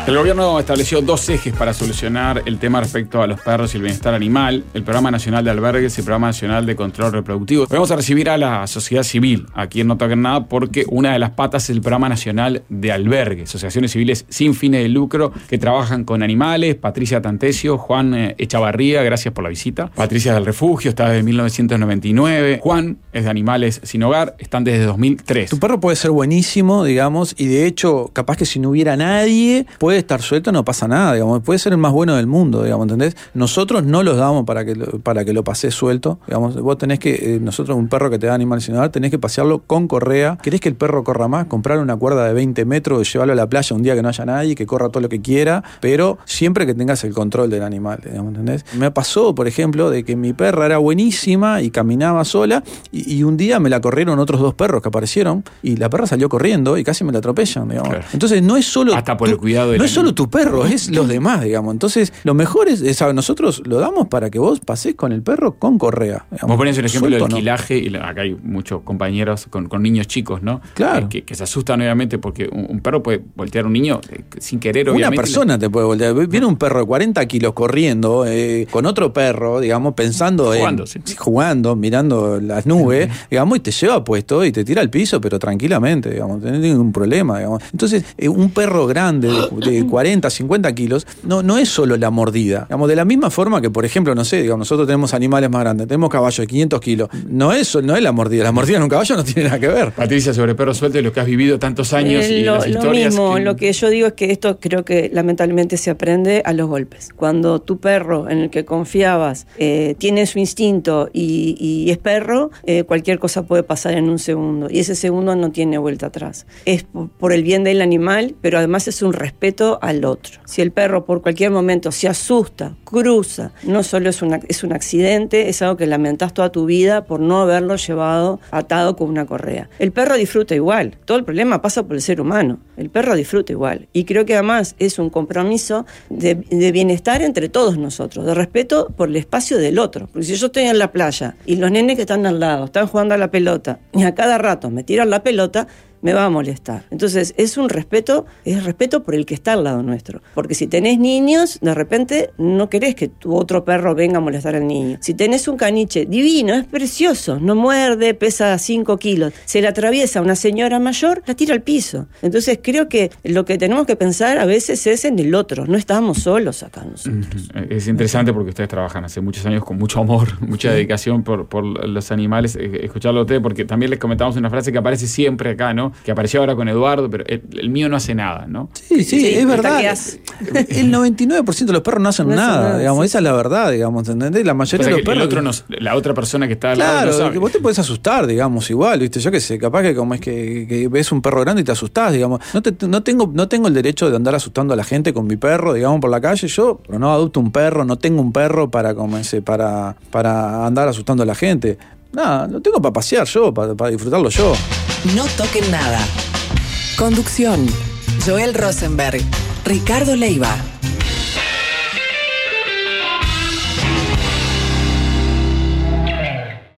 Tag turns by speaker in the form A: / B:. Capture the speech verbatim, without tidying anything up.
A: El gobierno estableció dos ejes para solucionar el tema respecto a los perros y el bienestar animal: el Programa Nacional de Albergues y el Programa Nacional de Control Reproductivo. Vamos a recibir a la sociedad civil aquí en No Toquen Nada, porque una de las patas es el Programa Nacional de Albergues, asociaciones civiles sin fines de lucro que trabajan con animales. Patricia Tantesio, Juan eh, Echavarría, gracias por la visita. Patricia del Refugio, está desde mil novecientos noventa y nueve. Juan es de Animales Sin Hogar, están desde dos mil tres.
B: Tu perro puede ser buenísimo, digamos, y de hecho, capaz que si no hubiera nadie, puede estar suelto, no pasa nada, digamos, puede ser el más bueno del mundo, digamos, ¿entendés? Nosotros no los damos para que lo, para que lo pases suelto, digamos, vos tenés que, eh, nosotros un perro que te da Animales Sin Hogar, tenés que pasearlo con correa. ¿Querés que el perro corra más? Comprar una cuerda de veinte metros y llevarlo a la playa un día que no haya nadie, que corra todo lo que quiera, pero siempre que tengas el control del animal, digamos, ¿entendés? Me pasó, por ejemplo, de que mi perra era buenísima y caminaba sola, y, y un día me la corrieron otros dos perros que aparecieron, y la perra salió corriendo y casi me la atropellan, digamos. Claro. Entonces no es solo
A: hasta por
B: tu,
A: el cuidado de
B: no es solo tu perro, es los demás, digamos. Entonces lo mejor es, es nosotros lo damos para que vos pases con el perro con correa, digamos.
A: Vos ponés el ejemplo
B: Suelto,
A: del
B: ¿no?
A: alquilaje, y acá hay muchos compañeros con, con niños chicos, ¿no?
B: Claro.
A: Que, que se asustan obviamente porque un, un perro puede voltear a un niño eh, sin querer, obviamente.
B: Una persona te puede voltear. Viene un perro de cuarenta kilos corriendo eh, con otro perro, digamos, pensando
A: jugando,
B: en,
A: sí.
B: jugando, mirando las nubes, uh-huh. digamos, y te lleva puesto y te tira al piso, pero tranquilamente, digamos, no hay ningún problema, digamos. Entonces, eh, un perro grande de, de cuarenta, cincuenta kilos, no, no es solo la mordida. Digamos, de la misma forma que, por ejemplo, no sé, digamos, nosotros tenemos animales más grandes, tenemos caballos de quinientos kilos. No es, no es la mordida. La mordida en un caballo no tiene nada que ver.
A: Patricia, sobre perros sueltos, lo que has vivido tantos años
C: eh,
A: y
C: lo,
A: las
C: lo
A: historias.
C: Mismo,
A: que...
C: Lo que yo digo es que esto creo que lamentablemente se aprende a los golpes. Cuando tu perro en el que confiabas eh, tiene su instinto y, y es perro, eh, cualquier cosa puede pasar en un segundo. Y ese segundo no tiene vuelta atrás. Es por, por el bien del animal, pero además es un respeto al otro. Si el perro por cualquier momento se asusta, cruza, no solo es, una, es un accidente, es algo que lamentás toda tu vida por no haberlo llevado atado con una correa. El perro disfruta igual. Todo el problema pasa por el ser humano. El perro disfruta igual. Y creo que además es un compromiso de, de bienestar entre todos nosotros, de respeto por el espacio del otro. Porque si yo estoy en la playa y los nenes que están al lado están jugando a la pelota y a cada rato me tiran la pelota, me va a molestar. Entonces es un respeto, es respeto por el que está al lado nuestro. Porque si tenés niños, de repente no querés que tu otro perro venga a molestar al niño. Si tenés un caniche divino, es precioso, no muerde, pesa cinco kilos, se le atraviesa una señora mayor, la tira al piso. Entonces creo que lo que tenemos que pensar a veces es en el otro, no estamos solos acá nosotros.
A: Es interesante porque ustedes trabajan hace muchos años con mucho amor, mucha dedicación por, por los animales. Escucharlo a ustedes, porque también les comentamos una frase que aparece siempre acá, ¿no? Que apareció ahora con Eduardo, pero el, el mío no hace nada, ¿no?
B: Sí, sí, sí, es verdad. El noventa y nueve por ciento de los perros no hacen no nada, nada, digamos, sí. Esa es la verdad, digamos, ¿entendés? La mayoría de los perros...
A: El otro no, la otra persona que está al
B: claro,
A: lado no sabe.
B: Que vos te podés asustar, digamos, igual, ¿viste? Yo qué sé, capaz que como es que, que ves un perro grande y te asustás, digamos. No, te, no, tengo, no tengo el derecho de andar asustando a la gente con mi perro, digamos, por la calle. Yo pero no adopto un perro, no tengo un perro para, como ese, para, para andar asustando a la gente. Nada, lo tengo para pasear yo, para, para disfrutarlo yo.
D: No toquen nada. Conducción: Joel Rosenberg, Ricardo Leiva.